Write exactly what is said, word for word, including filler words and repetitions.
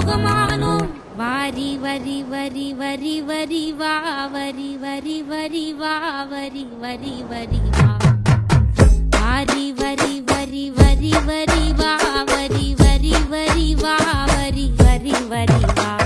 யோகமானோம் வாரி வரி வரி வரி வரி வா வரி வரி வரி வா வரி வரி வரி வா வாரி வரி வரி வரி வரி வா வரி வரி வரி வா வரி வரி வரி வா